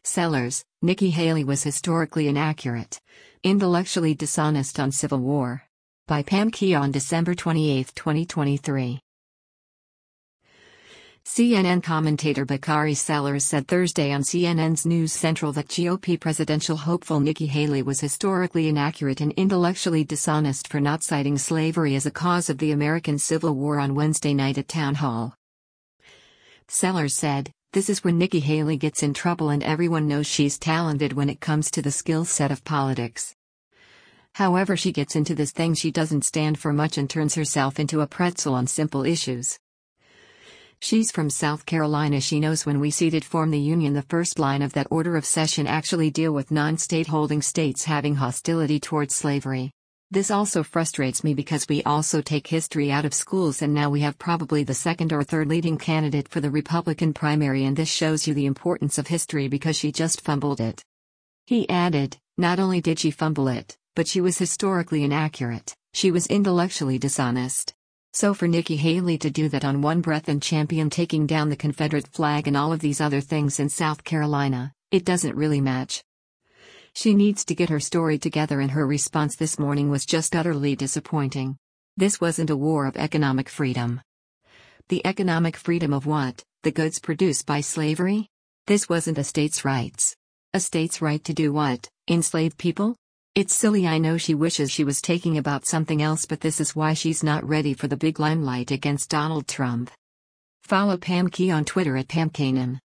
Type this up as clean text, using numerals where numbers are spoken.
Sellers, Nikki Haley was historically inaccurate, intellectually dishonest on Civil War. By Pam Keon, December 28, 2023. CNN commentator Bakari Sellers said Thursday on CNN's News Central that GOP presidential hopeful Nikki Haley was historically inaccurate and intellectually dishonest for not citing slavery as a cause of the American Civil War on Wednesday night at Town Hall. Sellers said, "This is when Nikki Haley gets in trouble, and everyone knows she's talented when it comes to the skill set of politics. However, she gets into this thing she doesn't stand for much and turns herself into a pretzel on simple issues. She's from South Carolina. She knows when we seated form the Union, the first line of that order of session actually deal with non-state holding states having hostility towards slavery. This also frustrates me because we also take history out of schools, and now we have probably the second or third leading candidate for the Republican primary, and this shows you the importance of history because she just fumbled it." He added, "Not only did she fumble it, but she was historically inaccurate, she was intellectually dishonest. So for Nikki Haley to do that on one breath and champion taking down the Confederate flag and all of these other things in South Carolina, it doesn't really match. She needs to get her story together, and her response this morning was just utterly disappointing. This wasn't a war of economic freedom. The economic freedom of what? The goods produced by slavery? This wasn't a state's rights. A state's right to do what? Enslave people? It's silly. I know she wishes she was taking about something else, but this is why she's not ready for the big limelight against Donald Trump." Follow Pam Key on Twitter at PamKanan.